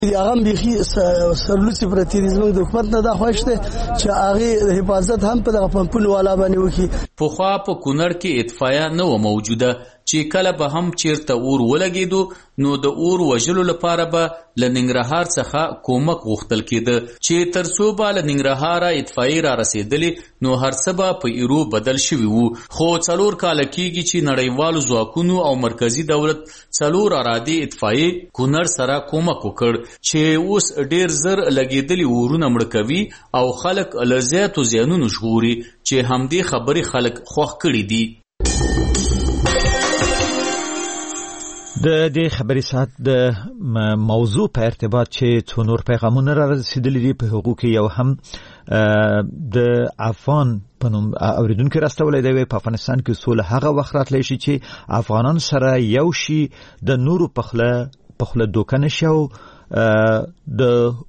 هغه بيخي سرلوسي پرتی زموږ د حکومت نه دا خوښ ده چې هغه حفاظت هم په دغه پمپونو والا باندې وکړي. په خوا په کونړ کې اطفائیه نه و موجوده چې کله به هم چیرته اور ولګېدو نو د اور وژلو لپاره به له ننګرهار څخه کومک غوښتل کېده چې تر څو به له ننګرهاره اطفائیې را رسېدلې نو هر څه به په ایرو بدل شوي وو. خو 4 کاله کېږي چې نړیوالو ځواکونو او مرکزي دولت 4 ارادي اطفائیې کونړ سره کومک وکړ چې اوس ډیر زر لګېدلي اورونه مړه کوي او خلک له زیاتو زیانونو ژغوري چې همدې خبرې خلک خوښ کړي دي. د دې خبري سات د موضوع په ارتباط چې څو نور پیغامونه را رسیدلي دي په حقوق یو هم د افغان په نوم اوریدونکو راستولې دی په افغانستان کې سول هغه وخت راتلی شي چې افغانان سره یو شي د نورو پخله دوکانه شو د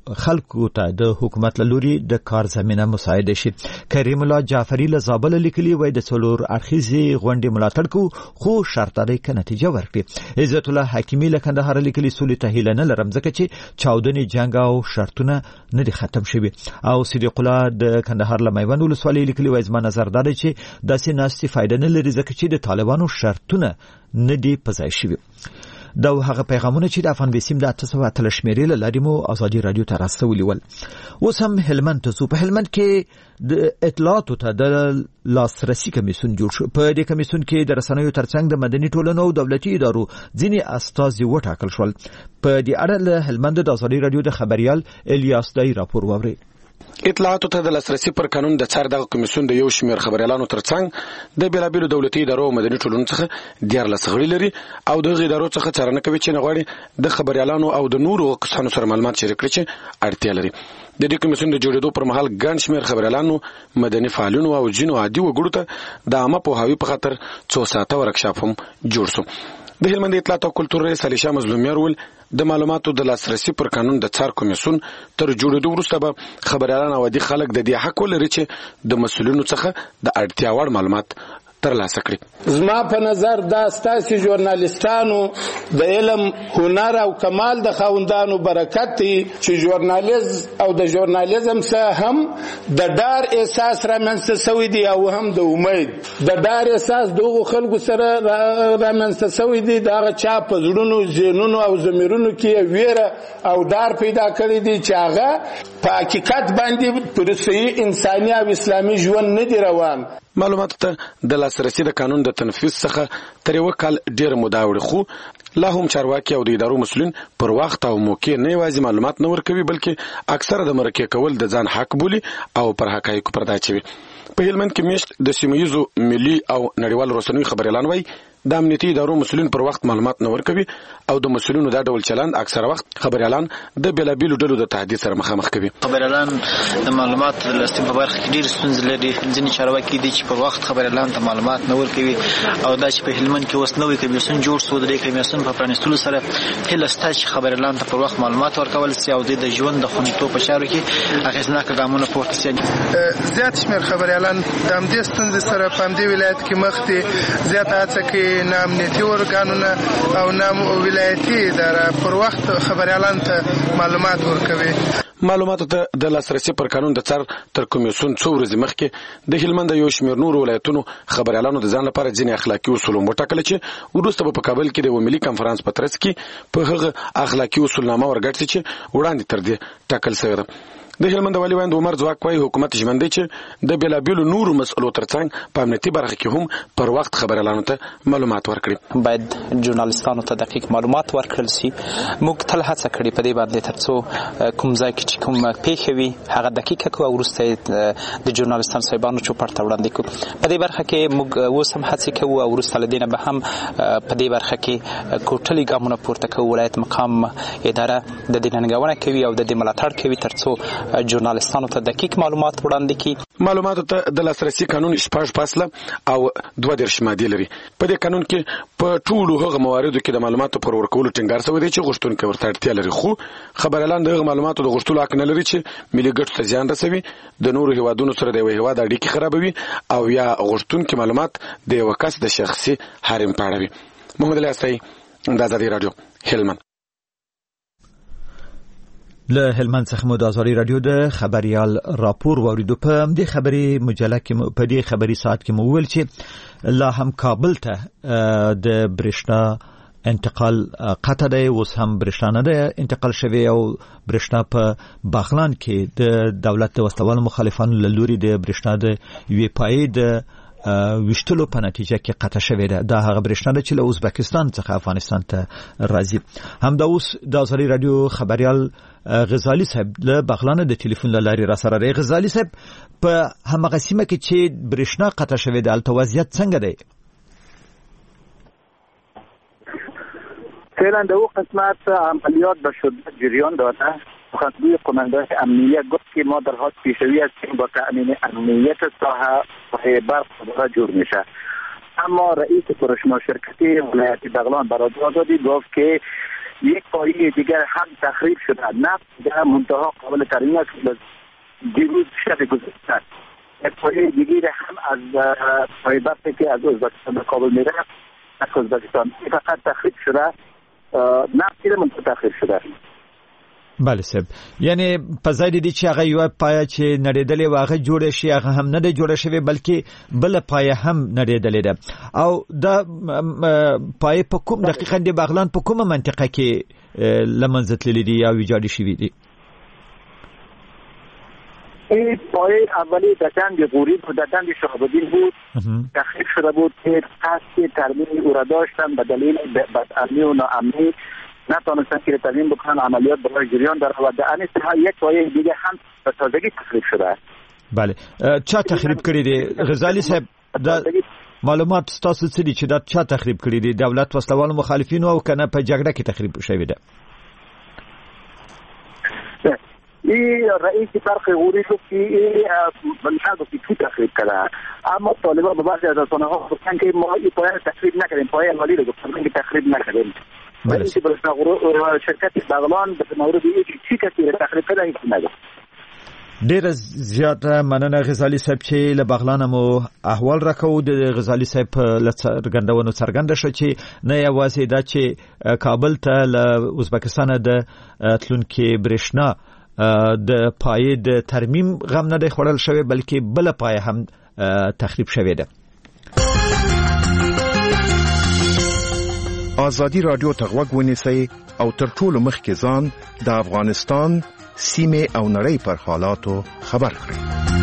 خلکو ته د حکومت لوري د کار زمينه مساعده شي. کریم الله جعفری له زابل لیکلي وای د څلور اړخیزي غونډې ملاتړ کو خو شرط لري ک نتیجه ورکړي. عزت الله حکیمی له کندهار لیکلي سولې ته هیله نه لرم ځکه چې چاودنې جنگ او شرطونه نه دي ختم شوي. او صدیق الله د کندهار له میوند ولسوالۍ لیکلي وای زما نظر دا دی چې داسې ناستې فائدہ نه لري ځکه چې د طالبانو شرطونه نه دي پځای شوي. دا هغه پیغامونه چې د افغان بیسیم د 800 شمیرې لاري مو ازادي رادیو ته راستولي ول. اوس هم هلمند ته په هلمند کې د اطلاعاتو ته د لاسرسي کمیسیون جوړ شو. په دې کمیسیون کې د رسنیو ترڅنګ د مدني ټولنو او دولتي ادارو ځینې استازي وټاکل شول. په دې اړه له هلمند د ازادي رادیو د خبريال الیاس دای راپور ووري. اطلاعاتو ته د لاسرسي پر قانون د څار دغه کمیسیون د یو شمېر خبريالانو ترڅنګ د بیلابیلو دولتي ادارو او مدني ټولنو څخه 14 غړي لري او دغه ادارو څخه څارنه کوي چې نه غواړي د خبريالانو او د نورو کسانو سره معلومات شریک کړي چې اړتیا لري. د دې کمیسیون د جوړېدو پر مهال ګڼ شمېر خبريالانو مدني فعالینو او جنو عادي وګړو ته د عامه پوهاوي په خاطر 2 ساعته ورکشاپ هم جوړ شو. د هلمند اطلاعات او کلتور رئیس علیشا مظلومیار ول د معلوماتو د لاسرسي پر قانون د څار کمیسیون تر جوړېدو وروسته به خبريالان او عادي خلک د دې حق ولري چې د مسؤلینو څخه د اړتیا وړ معلومات ترلاسه کړي. زما په نظر دا ستاسي ژورنالیستانو د علم هنر او کمال د خوندانو برکت دی چې ژورنالیزم او د ژورنالیزم سره هم د ډار احساس رامنځته شوی دی او هم د امید د ډار احساس دغه خلکو سره رامنځته شوی دی. دا چا په زړونو ذهنونو او ضمیرونو کې ویره او ډار پیدا کړی دی چې هغه په حقیقت باندې پر صحیح انساني او اسلامي ژوند نه دی روان. معلوماتو ته د لاسرسي د قانون د تنفيذ څخه تر یو کال ډیر موده وړي خو لا هم چارواکي او د ادارو مسؤلین پر وخت او موقع نه یوازې معلومات نه ورکوي بلکې اکثره د مرکه کول د ځان حق بولي او پر حقایقو پرده اچوي. په هلمند کې میشت د سیمه‌یزو ملي او نړیوال رسنیو خبريالان وایي د امنیتي ادارو مسؤلین پر وخت معلومات نه ورکوي او د مسؤلینو دا ډول چلند اکثره وخت خبريالان د بیلابیلو ډلو د تهدید سره مخامخ کوي. خبريالان د معلومات د لاسته په برخه کې ډېر ستونزې لري. ځینې چارواکي دي چې پر وخت خبريالان ته معلومات نه ورکوي او دا چې په هلمند کې اوس نوې کمیسیون جوړ شو. د دې کمیسیون په پرانیستلو سره هله ستاسو چې خبريالان ته پر وخت معلومات ورکول سي او د ژوند د خوندیتوب په چارو کې اغیزناک ګامونه پورته سي. زیات شمېر خبريالان د همدې ستونزې سره په همدې ولایت کې مخ دي. زیات هڅه کوي نه امنیتي ارګانونه او نه ولایتي اداره پر وخت خبريالان ته معلومات ورکوي. معلوماتو ته د لاسرسي پر قانون د څار تر کمیسیون څو ورځې مخکې د هلمند یو شمېر نور ولایتونو خبريالانو د ځان لپاره ځینې اخلاقي اصول وټاکل چې وروسته په کابل کې د ملي کانفرنس په ترڅ کې په هغه اخلاقي اصولنامه ورګټل چې وړاندې تر دې ټاکل شوی ده. د هلمند والي وایند عمر ځواک وايي حکومت ژمنده چې د بیلابیلو نورو مسئلو ترڅنګ په امنیتي برخه کې هم پر وخت خبريالانو ته معلومات ورکړي. باید ژورنالیستانو ته دقیق معلومات ورکړل شي. موږ تل هڅه کړې په دې باندې ترڅو کوم ځای کې چې کوم پیښه وي هغه دقیقه کو او وروسته د ژورنالیستانو صاحبانو چوپړ ته وړاندې کو. په دې برخه کې موږ اوس هم هڅه کوو او وروسته لدینه به هم په دې برخه کې کوټلي ګامونه پورته کوو. ولایت مقام اداره د دې ننګونه کوي او د دې ملاتړ کوي ترڅو ژورنالیستانو ته دقیق معلومات وړاندې کړي. معلوماتو ته د لاسرسي قانون 6 فاصله او 22 ماده لري. په دې قانون کې په ټولو هغه مواردو کې د معلوماتو پر ورکولو ټینګار شوی دی چې غوښتونکي ورته اړتیا لري خو خبريالان د معلوماتو د غوښتلو حق نه لري چې ملي ګټو ته زیان رسوي د نورو هیوادونو سره د یو هیواد اړیکې خرابوي او یا غوښتونکي معلومات د یو کس د شخصي حریم پاړوي. محمد علي اسای د آزادي رادیو هلمند. له هلمند څخه مو د ازادي رادیو د خبريال راپور وریدو په دې خبري مجله کې په دې خبري ساعت کې مو ویل چې لا هم کابل ته د برېښنا انتقال قطع دی، اوس هم برېښنا نه ده انتقال شوی او برېښنا په باغلان کې د دولت د وسلوال مخالفانو له لوري د برېښنا د یوې پایې د وشتلو په نتیجه کې قطع شوې ده. دا هغه برېښنا ده چې له ازبکستان څخه افغانستان ته راځي. همدا اوس د ازادي رادیو خبريال غزالی صاحب له بغلان د ټلیفون لاري را سره دی. غزالی صاحب، په همغه سیمه کې چې برېښنا قطع شوې ده البته وضعیت څنګه دی؟ فعلا در اون قسمت عملیات به شدت جریان داده. سخنگوی قماندان امنیت گفت که ما در حال پیشروی هستیم با تأمین امنیت ساحه برق دوباره جور میشه. اما رئیس پروشما شرکتی ولایت بغلان برادر آزادی گفت که یک پایه دیگر هم تخریب شده، نفت در منتها قابل ترمیم است. دیروز شب گذشته یک پایه دیگر هم از پایه برقی که از ازبکستان به کابل میره از ازبکستان فقط تخریب شده، نفتی منتها تخریب شده. بله صاحب، یعنی په ځای دي چې هغه یو پایه چې نړیدلې واغه جوړ شي هغه هم نه دی جوړ شوی بلکې بل پایه هم نړیدلې ده. او دا پایه په کوم دقیقاً د بغلان په کومه منطقه کې لمنځه تللې دي یا ویجاړې شوې دي؟ این پایه اولی در دند غوریب و در دند شهاب‌الدین بود، تخریب شده بود که قصد ترمیم او را داشتن به دلیل بدامنی و ناامنی نتونستن که ترمیم بکنن، عملیات برای جریان داره و در این ساحه یک پایه دیگه هم به تازگی تخریب شده. بله، چا تخریب کړی دی غزالی صاحب؟ دا معلومات ستاسو څه دي چې دا چا تخریب کړی دی؟ دولت وسلوال مخالفینو او کنه په جګړه کې تخریب شوی دی؟ این رئیس برق غوری گفت که این کی تخریب کرده، اما طالبان به بعضی از رسانه ها گفتن که ما این پایه تخریب نکردیم، پایه اولی رو گفتن که تخریب نکردیم. رئیس شرکت بغلان به مورد چی کسی تخریب کرده هیچ نگفت. ډیر زیاته مننه غزالی صاحب چې له بغلان مو احوال راکو. د غزالی صاحب له څرګندونو څرګنده شو چې نه یوازې دا چې کابل ته له ازبکستان د تلونکي برېښنا د پایې د ترمیم غم نه دی خوړل شوی بلکې بل پایه هم تخریب شوی ده. ازادي رادیو ته غوږ ونیسئ او تر ټولو مخکې ځان د افغانستان سیمه او نړۍ پر حالاتو خبر کړئ.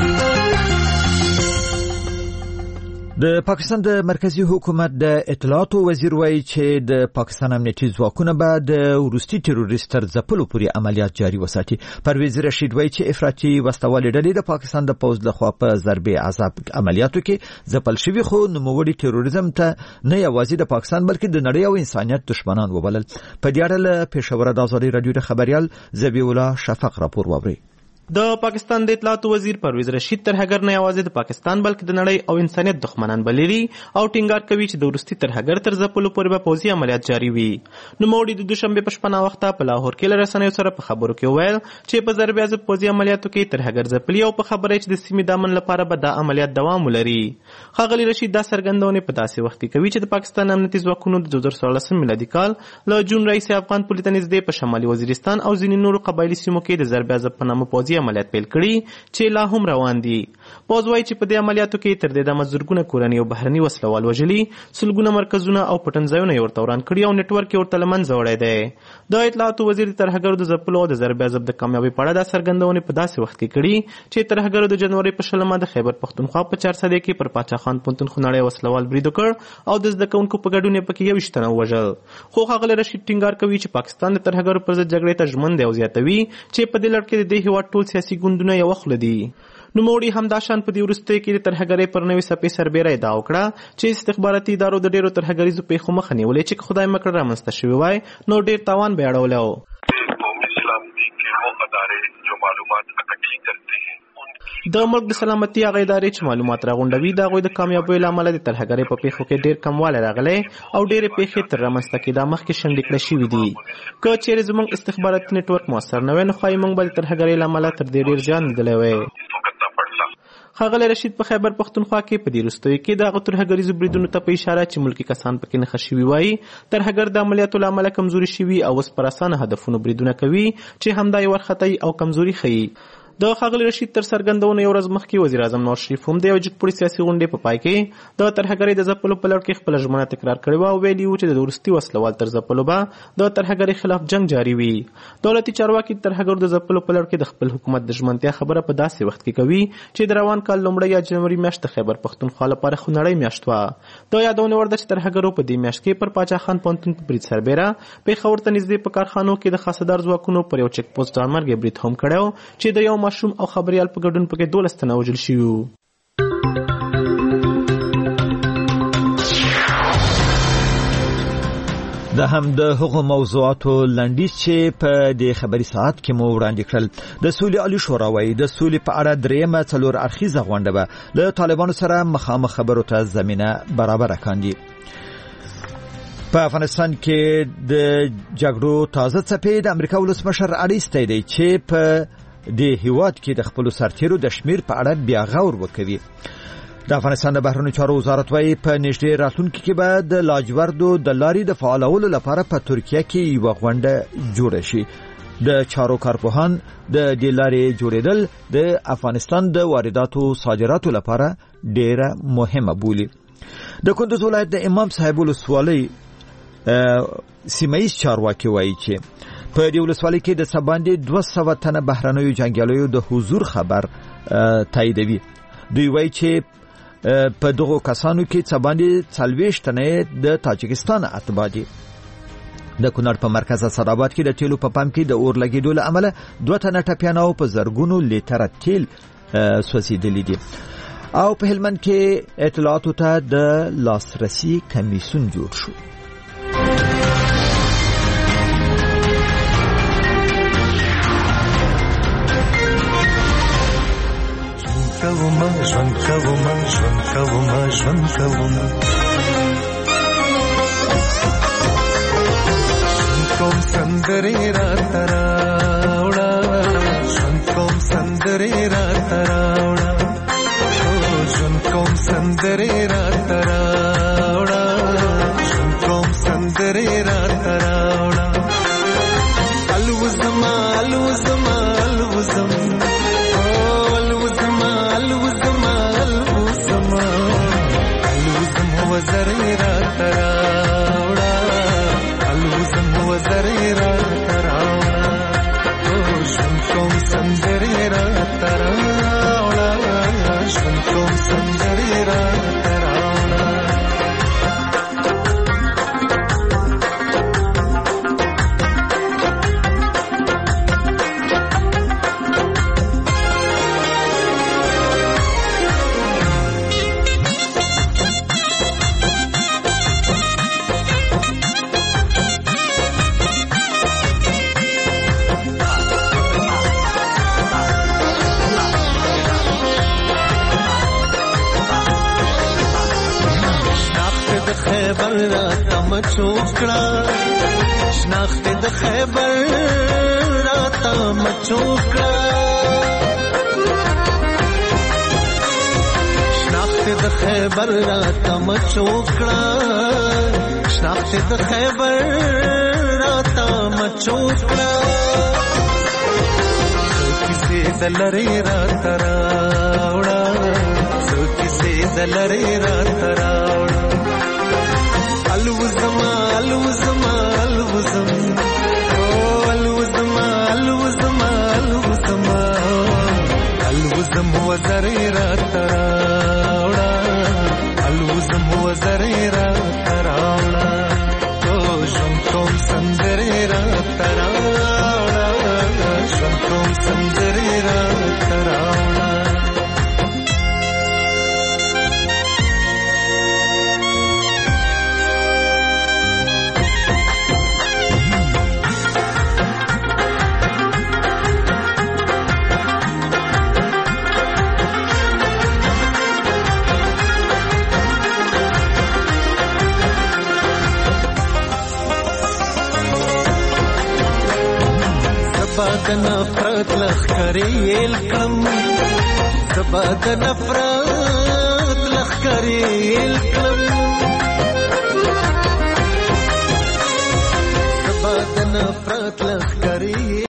د پاکستان د مرکزی حکومت د اطلاعاتو وزیر وایي چې د پاکستان امنیتي ځواکونه به د وروستي تروریست تر ځپلو پورې عملیات جاري وساتي. پرویز رشید وایي چې افراطي وسلوالې ډلې د پاکستان د پوځ لخوا په ضربې عذاب عملیاتو کې ځپل شوي، خو نوموړي تروریزم ته نه یوازې د پاکستان بلکې د نړۍ او انسانیت دشمنان وبلل. په دې اړه له پېښوره د ازادي رادیو د خبريال ذبیح الله شفق راپور واوري. د پاکستان د اطلاعاتو وزیر پرویز رشید ترهګر نه یوازې د پاکستان بلکې د نړۍ او انسانیت دښمنان بللي او ټینګار کوي چې د وروستي ترهګر تر ځپلو پورې به پوځي عملیات جاري وي. نوموړي د دوشنبه په شپه ناوخته په لاهور کې له رسنیو سره په خبرو کې وویل چې په ضرب عذاب پوځي عملیاتو کې ترهګر ځپلي او په خبره چې د سیمې د امن لپاره به دا عملیات دوام ولري. ښاغلي رشید دا څرګندونه په داسې وخت کې کوي چې د پاکستان امنیتي ځواکونو د 2014 میلادي کال له جون رئیس افغان پولې ته نږدې په شمالي وزیرستان او ځینې نورو قبایلي سیمو کې د ضرب عذاب په نامه پوځي عملیات پیل کړي چې لا هم روان دي. پوځ وایي چې په دې عملیاتو کې تر دې دمه زرګونه کورنۍ او بهرني وسلوال وژلي، سلګونه مرکزونه او پټنځایونه یې ورته وران کړي او نېټورک یې ورته له منځه وړی دی. د اطلاعاتو وزیر د ترهګرو د ځپلو او د ضرب عذاب د کامیابۍ په اړه دا څرګندونې په داسې وخت کې کړي چې ترهګرو د جنوري په 20 د خیبر پښتونخوا په 4 سده کې پر پاچا خان پښتون خنړی وسلوال برید وکړ او د زده کوونکو په ګډون یې پکې 21 تنه وژل. خو ښاغلی رشید ټینګار کوي چې پاکستان د ترهګرو پر ضد جګړې ته ژمن دی او زیاتوي چې په دې لړ کې د دې هېواد ټول سیاسي ګوندونه یو خوله دي. نوموړي همدا شان په دې وروستیو کې د ترهګرۍ پر نوې څپې سربیره ادعا وکړه چې استخباراتي ادارو د ډېرو ترهګریزو پیښو مخه نیولې چې خدای مکړه رامنځته شوی وای نو ډېر تاوان به اړولی و. د ملک د سلامتي هغه ادارې چې معلومات راغونډوي د هغوی د کامیابیو له امله د ترهګرۍ په پیښو کې ډېر کموالی راغلی او ډېرې پیښې تر رامنځته کېدا مخکې شنډې کړې شوي دي. که چیرې زموږ استخباراتي نیټورک مؤثر نه وی نو ښایي موږ به د ترهګرۍ له امله تر دې ډېر زیان لیدلی وی. ښاغلی رشید په خیبر پښتونخوا کې په دې وروستیو کې د هغه ترهګریزو بریدونو ته په اشاره چې ملکي کسان پکې نښه شوي وایي ترهګر د عملیاتو له امله کمزوري شوي او اوس پر اسانه هدفونو بریدونه کوي چې همدا یې وارخطايي او کمزوري ښیي. د ښاغلي رشید تر څرګندونو یو ورځ مخکې وزیر اعظم نواز شریف هم د یو جګپوړي سیاسي غونډې په پای کې د ترهګرۍ د ځپلو په لړ کې خپله ژمنه تکرار کړې وه او ویلي وو چې د وروستي وسلوال تر ځپلو به د ترهګرۍ خلاف جنګ جاري وي. دولتي چارواکي د ترهګرو د ځپلو په لړ کې د خپل حکومت د ژمنتیا خبره په داسې وخت کې کوي چې د روان کال لومړۍ یا جنوري میاشت د خیبر پښتونخوا لپاره خونړۍ میاشت وه. د یادونه وړ ده چې ترهګرو په دې میاشت کې پر پاچا خان پوهنتون په برید سربیره پېښور ته نږدې په کارخانو کې د خاصدار ځواکونو پر یو چک پوسټ ځانمرګي برید هم کړی چې د یو ماشوم او خبریال په ګډون پکې 12 تنه وژل شوي وو. د هم د هغو موضوعاتو لنډیز چې په د خبري ساعت کې مو وړاندې کړل. د سولې عالی شورا وايي د سولې په اړه دریمه څلور اړخیزه غونډه به له طالبانو سره مخامخ خبرو ته زمینه برابره کاندي. په افغانستان کې د جګړو تازه څپې د امریکا ولسمشر اړیستی دی چې په د هیواد کې د خپل سرتیرو د شمیر په اړه بیا غور وکوي. د افغانستان د بهرنیو چارو وزارت وايي په نږدې راتلونکي کې به د لاجوردو د لارې د فعالولو لپاره په ترکیه کې یو غونډه جوړه شي. د چارو کارپوهان د دې لارې جوړېدل د افغانستان د وارداتو صادراتو لپاره ډېره مهمه بولي. د کندوز ولایت د امام صاحب ولسوالۍ سیمایي چارواکي وايي چې په دې ولسوالۍ کې د سباندې 200 تنه بهرنیو جنګیالیو د حضور خبر تاییدوي. دوی وايي چې په دغو کسانو کې سباندې 40 تنه د تاجکستان اتباع دي. د کونړ په مرکز اسداباد کې د تیلو په پمپ کې د اور لګیدو له امله 2 تنه ټپیان او په زرګونو لیټره تیل سوځېدلي دي. او په هلمند کې اطلاعاتو ته د لاسرسي کمیسیون جوړ شو. ژوند کوم سندرې راته راوړه ژوند کوم سندرې راته راوړه ژوند کوم سندرې راته راوړه ژوند کوم سندرې راته راوړه الوزما الوزما الوزم وزرې راته راوړه الوزم وزرې راته راوړه ژوند کوم سندرې راته راوړه ژوند کوم سندرې راته راوړه شناخت د خیبر راته مچوکړه شناخت د خیبر راته مچوکړه شناخت د خیبر راته مچوکړه کیسې د لرې راته راوړه کیسې د لرې راته راوړه الوزما الوزما الوزم الوزما الوزما الوزما الوزم وزرې راته راوړه الوزم وزرې راته راوړه ژوند کوم سندرې راته راوړه ژوند کوم سندرې راته راوړه زبا د نفرت لخکرې الکم زبا د نفرت لخکرې الکم زبا د نفرت لخکرې